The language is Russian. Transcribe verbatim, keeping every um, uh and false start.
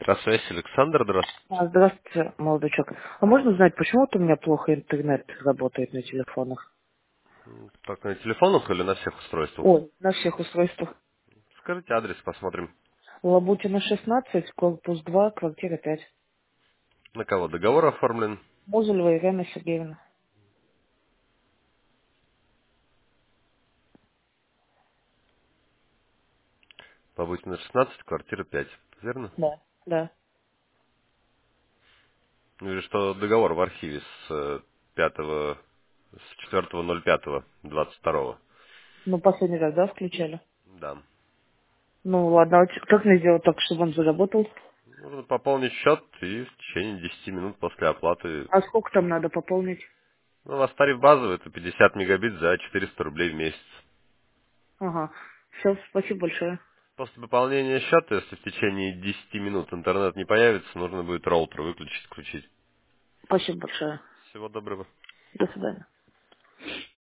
Здравствуйте, Александр, здравствуйте. А, Здравствуйте, молодой человек. А можно узнать, почему вот у меня плохо интернет работает на телефонах? Так, на телефонах или на всех устройствах? Ой, на всех устройствах. Скажите адрес, посмотрим. Лабутина шестнадцать, корпус два, квартира пять. На кого договор оформлен? Мозулева Ирина Сергеевна. Побудьте шестнадцать, квартира пять. Верно? Да. Да. Ну или что договор в архиве с э, пятого, с четвёртого ноль пятого двадцать второго. Ну, последний раз, да, включали? Да. Ну, ладно, а ч- как мне сделать так, чтобы он заработал? Нужно пополнить счет и в течение десяти минут после оплаты. А сколько там надо пополнить? Ну, у вас тариф базовый, это пятьдесят мегабит за четыреста рублей в месяц. Ага. Все, спасибо большое. После пополнения счета, если в течение десяти минут интернет не появится, нужно будет роутер выключить, включить. Спасибо большое. Всего доброго. До свидания.